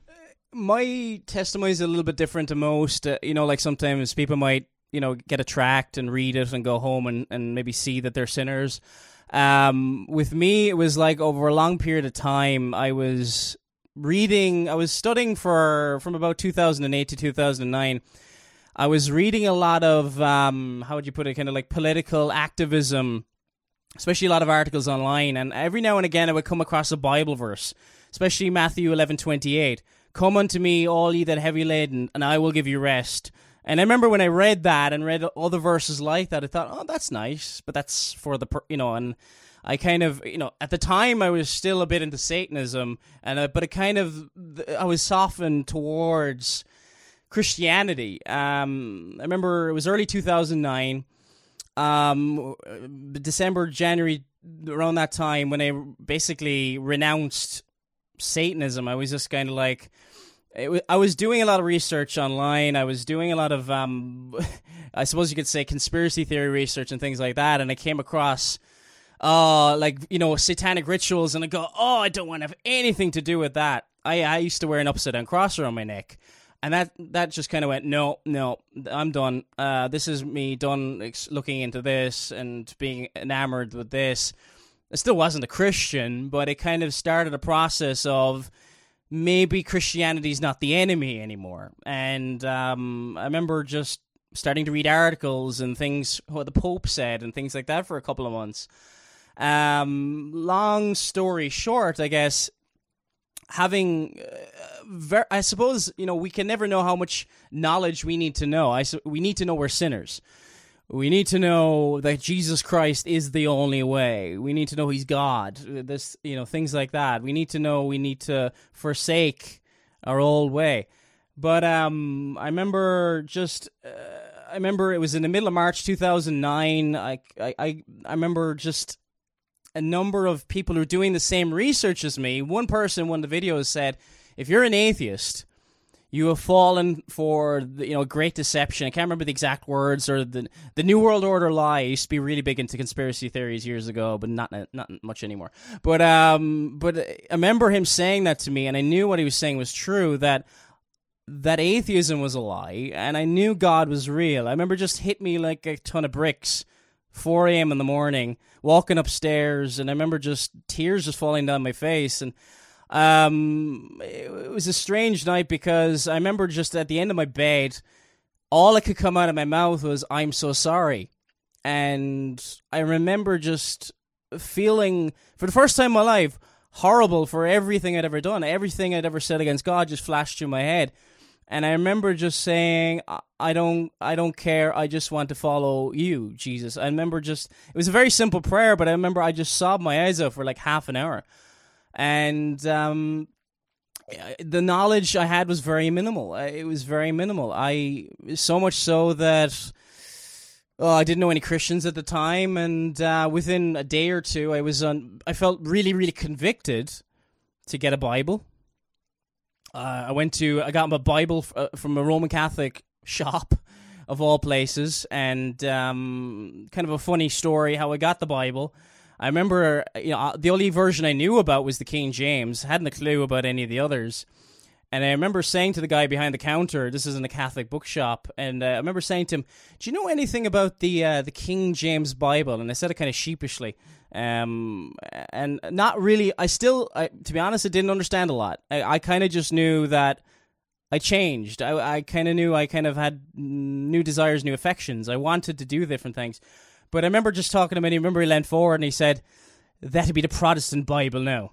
My testimony is a little bit different to most. Uh, you know, like sometimes people might, you know, get a tract and read it and go home and, and maybe see that they're sinners. Um, with me, it was like over a long period of time, I was reading, I was studying for, from about two thousand eight to two thousand nine. I was reading a lot of, um, how would you put it, kind of like political activism, especially a lot of articles online. And every now and again, I would come across a Bible verse, especially Matthew eleven twenty-eight. Come unto me, all ye that are heavy laden, and I will give you rest. And I remember when I read that and read other verses like that, I thought, oh, that's nice, but that's for the, you know, and I kind of, you know, at the time I was still a bit into Satanism, and uh, but it kind of, I was softened towards Christianity. Um, I remember it was early two thousand nine, um, December, January, around that time when I basically renounced Satanism. I was just kind of like, It w- I was doing a lot of research online. I was doing a lot of, um, I suppose you could say, conspiracy theory research and things like that. And I came across, uh, like, you know, satanic rituals. And I go, oh, I don't want to have anything to do with that. I, I used to wear an upside down cross around my neck. And that, that just kind of went, no, no, I'm done. Uh, this is me done ex- looking into this and being enamored with this. I still wasn't a Christian, but it kind of started a process of, maybe Christianity's not the enemy anymore. And um, I remember just starting to read articles and things, what the Pope said and things like that for a couple of months. Um, long story short, I guess, having, uh, ver- I suppose, you know, we can never know how much knowledge we need to know. I su- we need to know we're sinners. We need to know that Jesus Christ is the only way. We need to know He's God. This, you know, things like that. We need to know we need to forsake our old way. But um, I remember just, uh, I remember it was in the middle of March two thousand nine. I, I, I, I remember just a number of people who are doing the same research as me. One person, one of the videos said, if you're an atheist, you have fallen for the, you know, great deception. I can't remember the exact words, or the the New World Order lie. I used to be really big into conspiracy theories years ago, but not not much anymore. But um, but I remember him saying that to me, and I knew what he was saying was true. That that atheism was a lie, and I knew God was real. I remember just hit me like a ton of bricks. four a.m. in the morning, walking upstairs, and I remember just tears just falling down my face, and. Um, it was a strange night because I remember just at the end of my bed, all that could come out of my mouth was, I'm so sorry. And I remember just feeling, for the first time in my life, horrible for everything I'd ever done. Everything I'd ever said against God just flashed through my head. And I remember just saying, I don't, I don't care. I just want to follow you, Jesus. I remember just, it was a very simple prayer, but I remember I just sobbed my eyes out for like half an hour. And um, the knowledge I had was very minimal. It was very minimal. I so much so that oh, I didn't know any Christians at the time, and uh, within a day or two, I was on. I felt really, really convicted to get a Bible. Uh, I went to. I got my Bible f- uh, from a Roman Catholic shop, of all places, and um, kind of a funny story how I got the Bible. I remember, you know, the only version I knew about was the King James. I hadn't a clue about any of the others. And I remember saying to the guy behind the counter, this is in a Catholic bookshop, and uh, I remember saying to him, do you know anything about the uh, the King James Bible? And I said it kind of sheepishly. Um, and not really, I still, I, to be honest, I didn't understand a lot. I, I kind of just knew that I changed. I, I kind of knew I kind of had new desires, new affections. I wanted to do different things. But I remember just talking to him, and I remember he leaned forward and he said, that'd be the Protestant Bible now.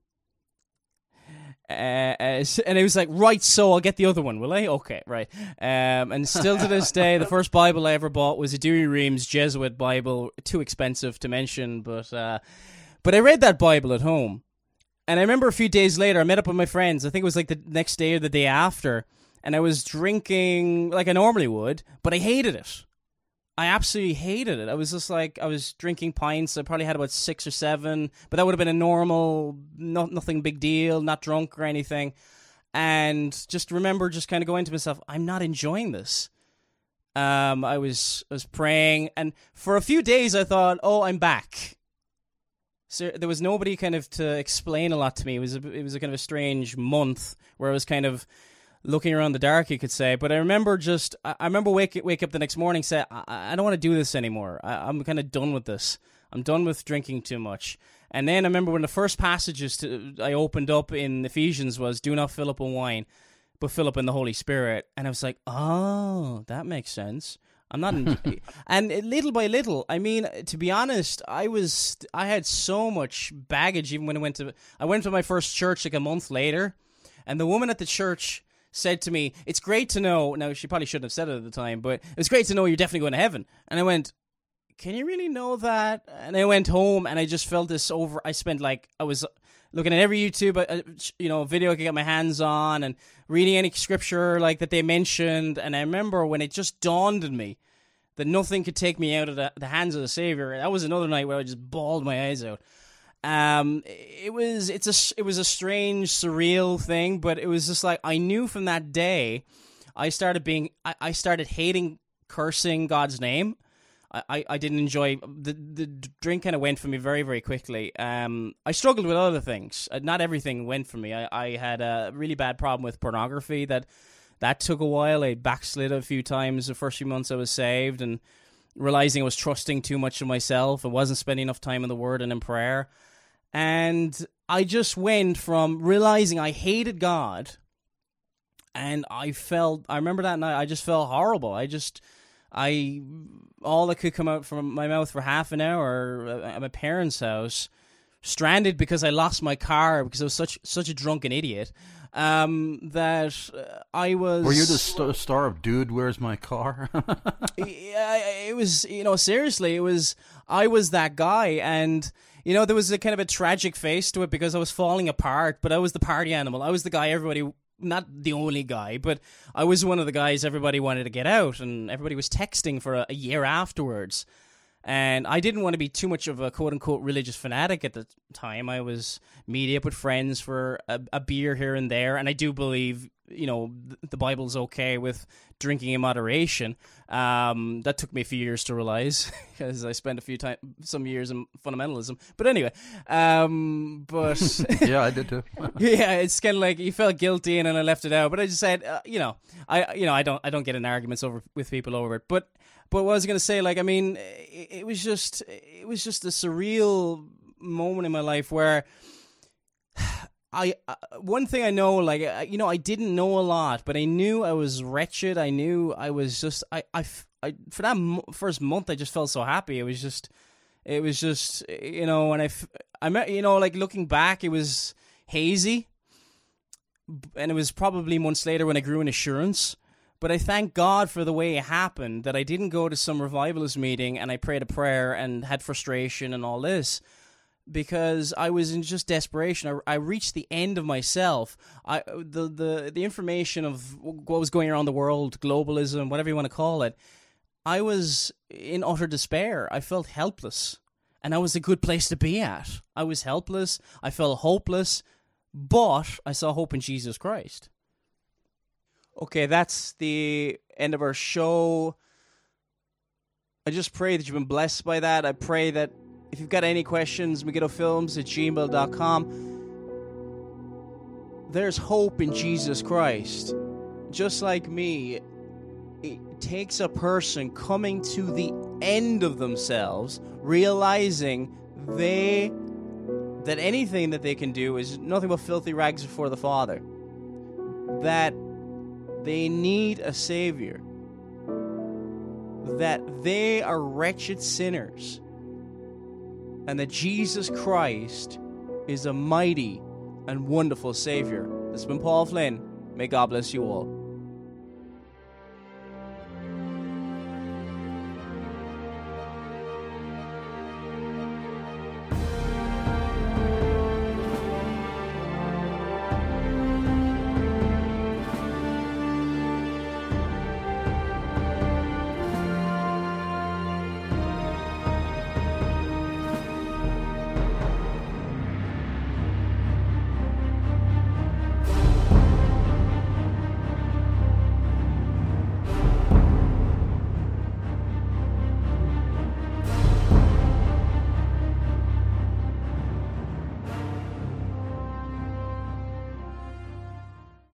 Uh, and it was like, right, so I'll get the other one, will I? Okay, right. Um, and still to this day, the first Bible I ever bought was a Dewey Reams Jesuit Bible, too expensive to mention, but uh, but I read that Bible at home. And I remember a few days later, I met up with my friends, I think it was like the next day or the day after, and I was drinking like I normally would, but I hated it. I absolutely hated it. I was just like, I was drinking pints. I probably had about six or seven, but that would have been a normal, no, nothing big deal, not drunk or anything. And just remember just kind of going to myself, I'm not enjoying this. Um, I was I was praying, and for a few days I thought, oh, I'm back. So there was nobody kind of to explain a lot to me. It was a, it was a kind of a strange month where I was kind of looking around the dark, you could say. But I remember just, I remember wake wake up the next morning, say, I, I don't want to do this anymore. I, I'm kind of done with this. I'm done with drinking too much. And then I remember when the first passages to, I opened up in Ephesians was, do not fill up on wine, but fill up in the Holy Spirit. And I was like, oh, that makes sense. I'm not, in, and little by little, I mean, to be honest, I was, I had so much baggage even when I went to, I went to my first church like a month later, and the woman at the church said to me, it's great to know, now she probably shouldn't have said it at the time, but it's great to know you're definitely going to heaven. And I went, can you really know that? And I went home and I just felt this over, I spent like, I was looking at every YouTube, uh, you know, video I could get my hands on and reading any scripture like that they mentioned. And I remember when it just dawned on me that nothing could take me out of the, the hands of the Savior. That was another night where I just bawled my eyes out. Um, it was, it's a, it was a strange, surreal thing, but it was just like, I knew from that day, I started being, I, I started hating cursing God's name. I, I, I didn't enjoy, the, the drink kind of went for me very, very quickly. Um, I struggled with other things. Uh, not everything went for me. I, I had a really bad problem with pornography that, that took a while. I backslid a few times the first few months I was saved, and realizing I was trusting too much of myself. I wasn't spending enough time in the Word and in prayer. And I just went from realizing I hated God, and I felt, I remember that night, I just felt horrible. I just, I, all that could come out from my mouth for half an hour at my parents' house, stranded because I lost my car because I was such such a drunken idiot, um, that I was... Were you the st- star of Dude, Where's My Car? Yeah, it was, you know, seriously, it was, I was that guy, and... You know, there was a kind of a tragic face to it because I was falling apart, but I was the party animal. I was the guy everybody, not the only guy, but I was one of the guys everybody wanted to get out, and everybody was texting for a, a year afterwards. And I didn't want to be too much of a quote-unquote religious fanatic at the time. I was meeting up with friends for a, a beer here and there, and I do believe, you know, the Bible's okay with drinking in moderation. Um, that took me a few years to realize, because I spent a few time, some years in fundamentalism. But anyway, um, but yeah, I did too. Yeah, it's kind of like you felt guilty, and then I left it out. But I just said, uh, you know, I, you know, I don't, I don't get in arguments over with people over it. But, but what I was gonna say, like, I mean, it, it was just, it was just a surreal moment in my life where. I uh, one thing I know, like, uh, you know, I didn't know a lot, but I knew I was wretched. I knew I was just, I, I, I for that mo- first month, I just felt so happy. It was just, it was just, you know, and I, I met, you know, like looking back, it was hazy, and it was probably months later when I grew in assurance. But I thank God for the way it happened, that I didn't go to some revivalist meeting and I prayed a prayer and had frustration and all this. Because I was in just desperation. I, I reached the end of myself. I the, the the information of what was going around the world, globalism, whatever you want to call it, I was in utter despair. I felt helpless. And that was a good place to be at. I was helpless. I felt hopeless. But I saw hope in Jesus Christ. Okay, that's the end of our show. I just pray that you've been blessed by that. I pray that if you've got any questions, megiddo-films at gmail dot com. There's hope in Jesus Christ. Just like me, it takes a person coming to the end of themselves, realizing they that anything that they can do is nothing but filthy rags before the Father. That they need a Savior. That they are wretched sinners. And that Jesus Christ is a mighty and wonderful Savior. This has been Paul Flynn. May God bless you all.